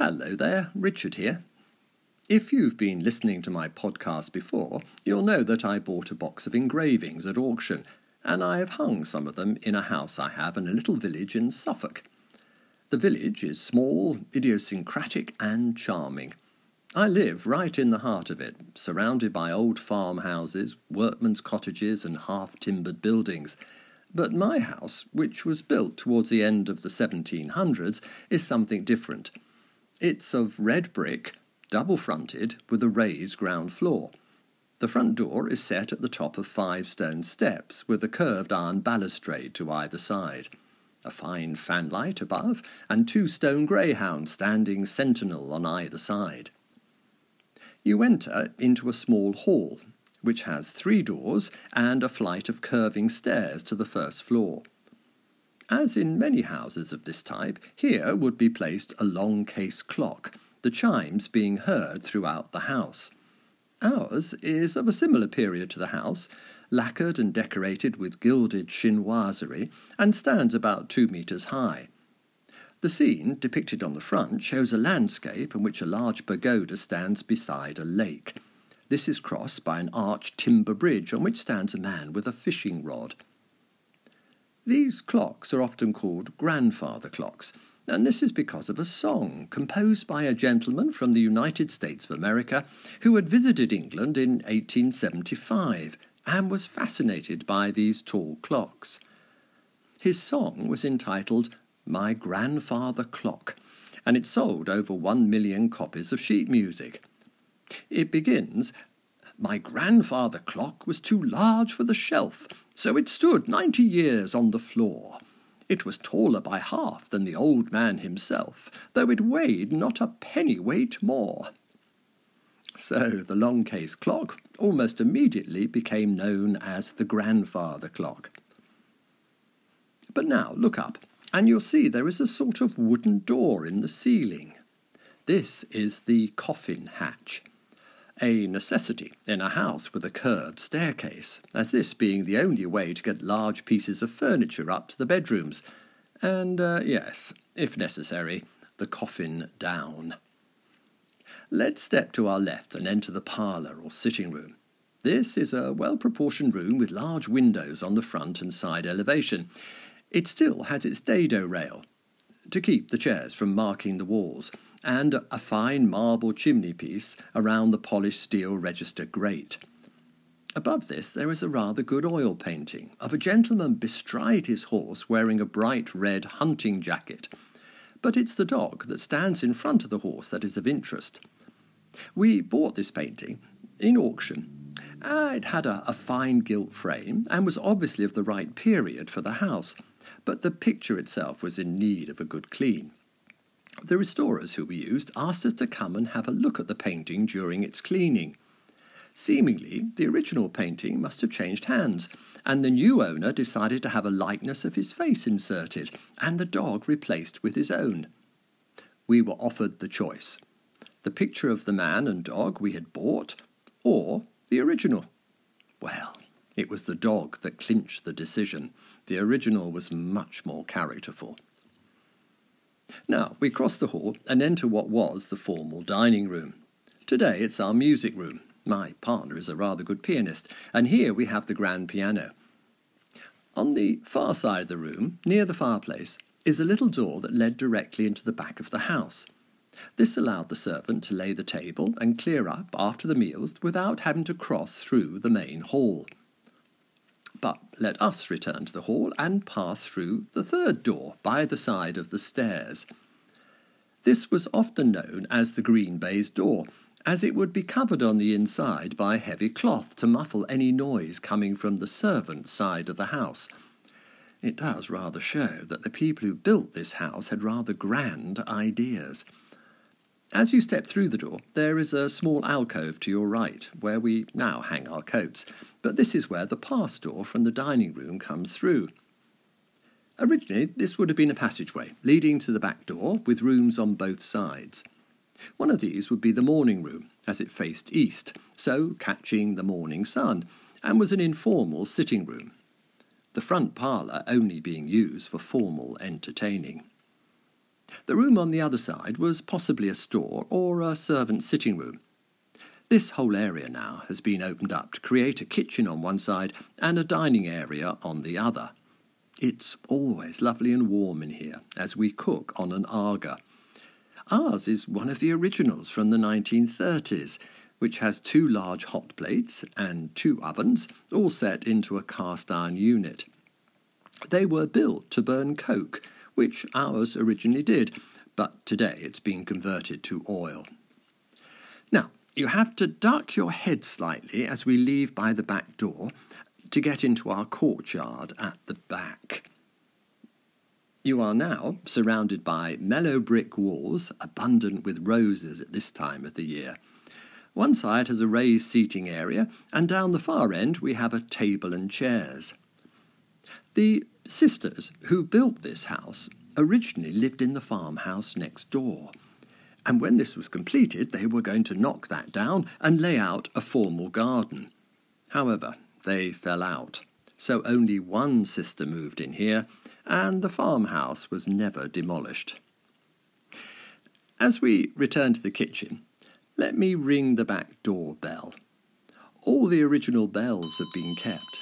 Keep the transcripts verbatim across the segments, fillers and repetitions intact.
Hello there, Richard here. If you've been listening to my podcast before, you'll know that I bought a box of engravings at auction, and I have hung some of them in a house I have in a little village in Suffolk. The village is small, idiosyncratic and charming. I live right in the heart of it, surrounded by old farmhouses, workmen's cottages and half-timbered buildings. But my house, which was built towards the end of the seventeen hundreds, is something different. It's of red brick, double-fronted, with a raised ground floor. The front door is set at the top of five stone steps, with a curved iron balustrade to either side. A fine fanlight above, and two stone greyhounds standing sentinel on either side. You enter into a small hall, which has three doors and a flight of curving stairs to the first floor. As in many houses of this type, here would be placed a long case clock, the chimes being heard throughout the house. Ours is of a similar period to the house, lacquered and decorated with gilded chinoiserie, and stands about two metres high. The scene depicted on the front shows a landscape in which a large pagoda stands beside a lake. This is crossed by an arched timber bridge on which stands a man with a fishing rod. These clocks are often called grandfather clocks, and this is because of a song composed by a gentleman from the United States of America who had visited England in eighteen seventy-five and was fascinated by these tall clocks. His song was entitled My Grandfather Clock, and it sold over one million copies of sheet music. It begins, My grandfather clock was too large for the shelf, so it stood ninety years on the floor. It was taller by half than the old man himself, though it weighed not a pennyweight more. So the long case clock almost immediately became known as the grandfather clock. But now look up, and you'll see there is a sort of wooden door in the ceiling. This is the coffin hatch, a necessity in a house with a curved staircase, as this being the only way to get large pieces of furniture up to the bedrooms, and, uh, yes, if necessary, the coffin down. Let's step to our left and enter the parlour or sitting room. This is a well-proportioned room with large windows on the front and side elevation. It still has its dado rail, to keep the chairs from marking the walls, and a fine marble chimney-piece around the polished steel register grate. Above this there is a rather good oil painting of a gentleman bestride his horse wearing a bright red hunting jacket. But it's the dog that stands in front of the horse that is of interest. We bought this painting in auction. It had a, a fine gilt frame and was obviously of the right period for the house, but the picture itself was in need of a good clean. The restorers who we used asked us to come and have a look at the painting during its cleaning. Seemingly, the original painting must have changed hands, and the new owner decided to have a likeness of his face inserted, and the dog replaced with his own. We were offered the choice: the picture of the man and dog we had bought, or the original. Well, it was the dog that clinched the decision. The original was much more characterful. Now, we cross the hall and enter what was the formal dining room. Today it's our music room. My partner is a rather good pianist, and here we have the grand piano. On the far side of the room, near the fireplace, is a little door that led directly into the back of the house. This allowed the servant to lay the table and clear up after the meals without having to cross through the main hall. But let us return to the hall and pass through the third door by the side of the stairs. This was often known as the green baize door, as it would be covered on the inside by heavy cloth to muffle any noise coming from the servants' side of the house. It does rather show that the people who built this house had rather grand ideas. As you step through the door, there is a small alcove to your right, where we now hang our coats, but this is where the pass door from the dining room comes through. Originally, this would have been a passageway, leading to the back door, with rooms on both sides. One of these would be the morning room, as it faced east, so catching the morning sun, and was an informal sitting room. the front parlour only being used for formal entertaining. The room on the other side was possibly a store or a servant's sitting room. This whole area now has been opened up to create a kitchen on one side and a dining area on the other. It's always lovely and warm in here as we cook on an Aga. Ours is one of the originals from the nineteen thirties, which has two large hot plates and two ovens, all set into a cast-iron unit. They were built to burn coke, which ours originally did, but today it's been converted to oil. Now, you have to duck your head slightly as we leave by the back door to get into our courtyard at the back. You are now surrounded by mellow brick walls, abundant with roses at this time of the year. One side has a raised seating area, and down the far end we have a table and chairs. The sisters who built this house originally lived in the farmhouse next door, and when this was completed they were going to knock that down and lay out a formal garden. However, they fell out, so only one sister moved in here, and the farmhouse was never demolished. As we return to the kitchen, let me ring the back door bell. All the original bells have been kept.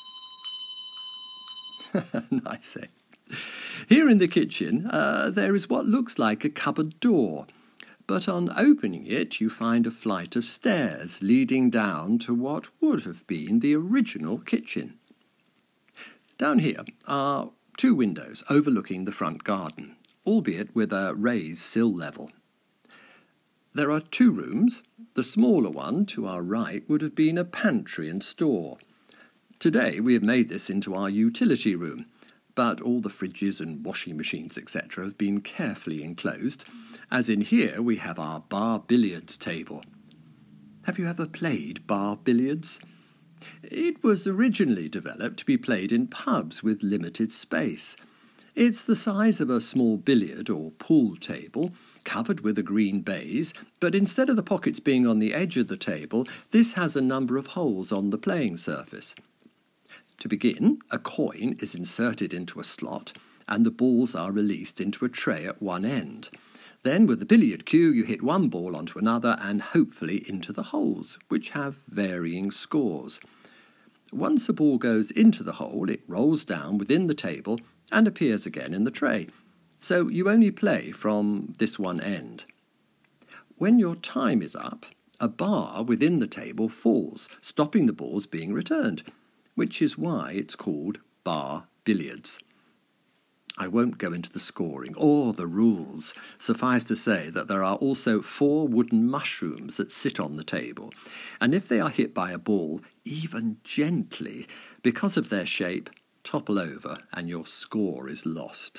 Nice, eh? Here in the kitchen, uh, there is what looks like a cupboard door, but on opening it you find a flight of stairs leading down to what would have been the original kitchen. Down here are two windows overlooking the front garden, albeit with a raised sill level. There are two rooms. The smaller one to our right would have been a pantry and store. Today we have made this into our utility room, but all the fridges and washing machines, et cetera, have been carefully enclosed, as in here we have our bar billiards table. Have you ever played bar billiards? It was originally developed to be played in pubs with limited space. It's the size of a small billiard or pool table, covered with a green baize, but instead of the pockets being on the edge of the table, this has a number of holes on the playing surface. To begin, a coin is inserted into a slot, and the balls are released into a tray at one end. Then, with the billiard cue, you hit one ball onto another and hopefully into the holes, which have varying scores. Once a ball goes into the hole, it rolls down within the table and appears again in the tray. So you only play from this one end. When your time is up, a bar within the table falls, stopping the balls being returned, which is why it's called bar billiards. I won't go into the scoring or the rules. Suffice to say that there are also four wooden mushrooms that sit on the table, and if they are hit by a ball, even gently, because of their shape, topple over and your score is lost.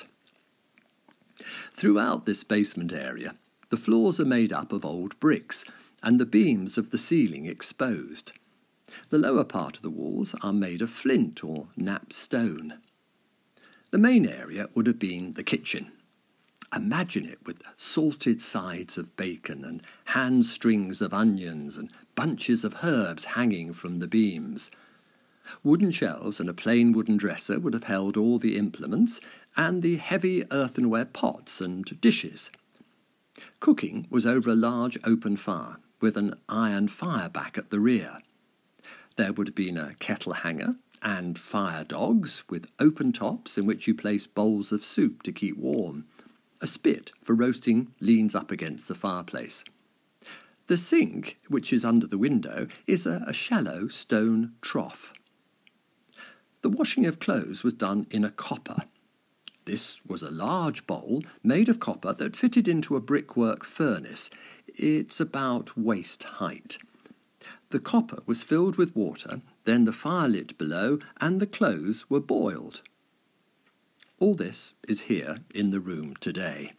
Throughout this basement area, the floors are made up of old bricks, and the beams of the ceiling exposed. The lower part of the walls are made of flint or knapp stone. The main area would have been the kitchen. Imagine it with salted sides of bacon and hand strings of onions and bunches of herbs hanging from the beams. Wooden shelves and a plain wooden dresser would have held all the implements and the heavy earthenware pots and dishes. Cooking was over a large open fire with an iron fire back at the rear. There would have been a kettle hanger and fire dogs with open tops in which you place bowls of soup to keep warm. A spit for roasting leans up against the fireplace. The sink, which is under the window, is a, a shallow stone trough. The washing of clothes was done in a copper. This was a large bowl made of copper that fitted into a brickwork furnace. It's about waist height. The copper was filled with water, then the fire lit below, and the clothes were boiled. All this is here in the room today.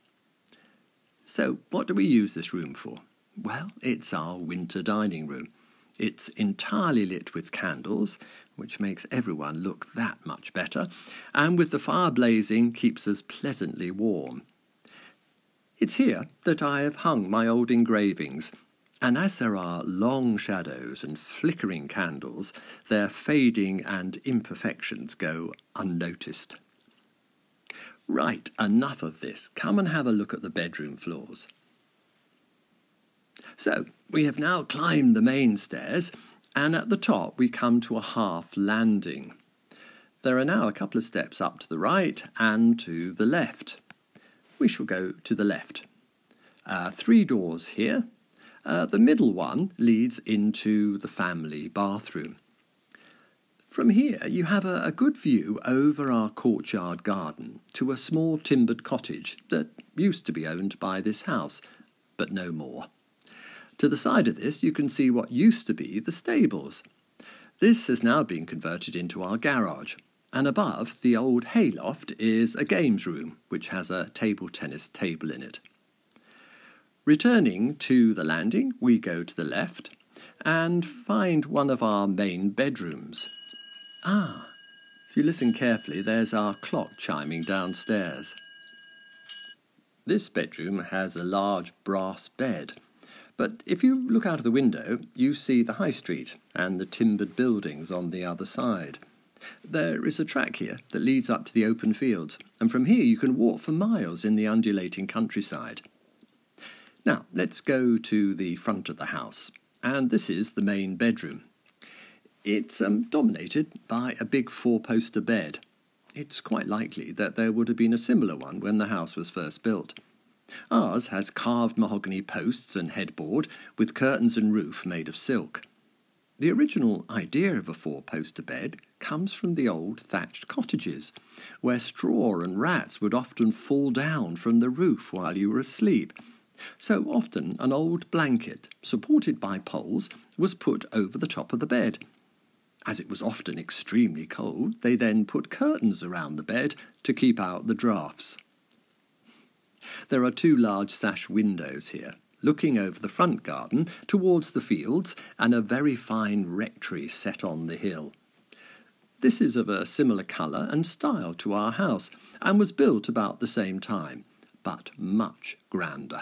So, what do we use this room for? Well, it's our winter dining room. It's entirely lit with candles, which makes everyone look that much better, and with the fire blazing keeps us pleasantly warm. It's here that I have hung my old engravings, and as there are long shadows and flickering candles, their fading and imperfections go unnoticed. Right, enough of this. Come and have a look at the bedroom floors. So, we have now climbed the main stairs, and at the top we come to a half landing. There are now a couple of steps up to the right and to the left. We shall go to the left. Uh, three doors here. Uh, the middle one leads into the family bathroom. From here you have a, a good view over our courtyard garden to a small timbered cottage that used to be owned by this house, but no more. To the side of this you can see what used to be the stables. This has now been converted into our garage, and above the old hayloft is a games room which has a table tennis table in it. Returning to the landing, we go to the left and find one of our main bedrooms. Ah, if you listen carefully, there's our clock chiming downstairs. This bedroom has a large brass bed, but if you look out of the window, you see the high street and the timbered buildings on the other side. There is a track here that leads up to the open fields, and from here you can walk for miles in the undulating countryside. Now, let's go to the front of the house, and this is the main bedroom. It's um, dominated by a big four-poster bed. It's quite likely that there would have been a similar one when the house was first built. Ours has carved mahogany posts and headboard with curtains and roof made of silk. The original idea of a four-poster bed comes from the old thatched cottages, where straw and rats would often fall down from the roof while you were asleep. So often an old blanket, supported by poles, was put over the top of the bed. As it was often extremely cold, they then put curtains around the bed to keep out the draughts. There are two large sash windows here, looking over the front garden towards the fields, and a very fine rectory set on the hill. This is of a similar colour and style to our house, and was built about the same time, but much grander.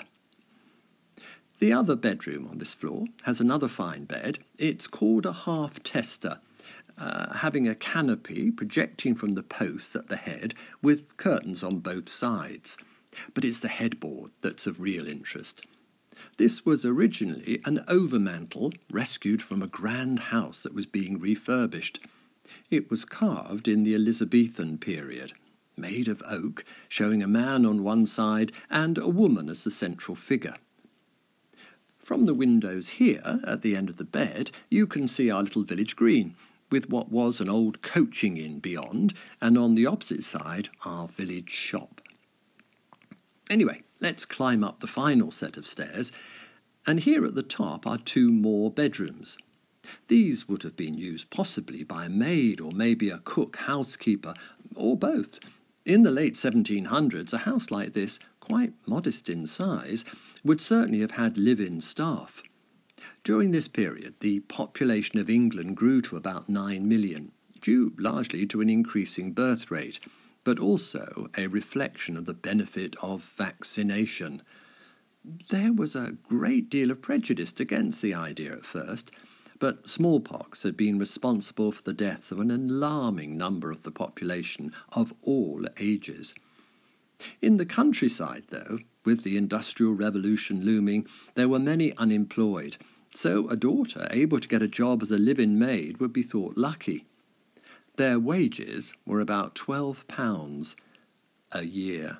The other bedroom on this floor has another fine bed. It's called a half-tester, uh, having a canopy projecting from the posts at the head with curtains on both sides. But it's the headboard that's of real interest. This was originally an overmantel rescued from a grand house that was being refurbished. It was carved in the Elizabethan period, made of oak, showing a man on one side and a woman as the central figure. From the windows here, at the end of the bed, you can see our little village green, with what was an old coaching inn beyond, and on the opposite side, our village shop. Anyway, let's climb up the final set of stairs, and here at the top are two more bedrooms. These would have been used possibly by a maid or maybe a cook, housekeeper, or both. In the late seventeen hundreds, a house like this, quite modest in size, would certainly have had live-in staff. During this period, the population of England grew to about nine million, due largely to an increasing birth rate, but also a reflection of the benefit of vaccination. There was a great deal of prejudice against the idea at first, but smallpox had been responsible for the deaths of an alarming number of the population of all ages. In the countryside, though, with the Industrial Revolution looming, there were many unemployed, so a daughter able to get a job as a live-in maid would be thought lucky. Their wages were about twelve pounds a year.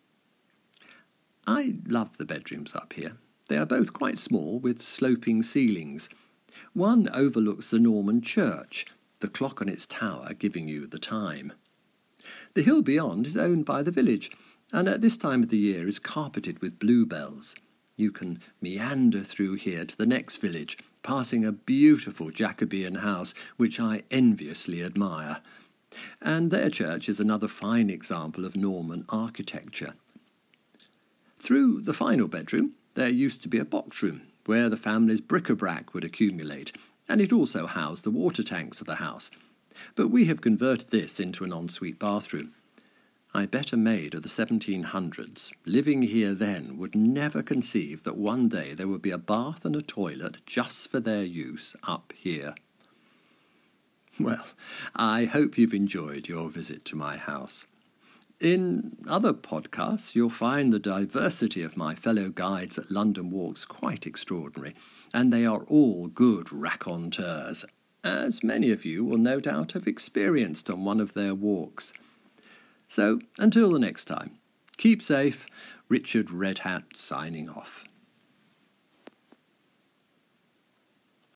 I love the bedrooms up here. They are both quite small, with sloping ceilings. One overlooks the Norman church, the clock on its tower giving you the time. The hill beyond is owned by the village, and at this time of the year is carpeted with bluebells. You can meander through here to the next village, passing a beautiful Jacobean house which I enviously admire. And their church is another fine example of Norman architecture. Through the final bedroom, there used to be a box room, where the family's bric-a-brac would accumulate, and it also housed the water tanks of the house. But we have converted this into an ensuite bathroom. I bet a maid of the seventeen hundreds, living here then, would never conceive that one day there would be a bath and a toilet just for their use up here. Well, I hope you've enjoyed your visit to my house. In other podcasts, you'll find the diversity of my fellow guides at London Walks quite extraordinary, and they are all good raconteurs, as many of you will no doubt have experienced on one of their walks. So, until the next time, keep safe. Richard Redhat signing off.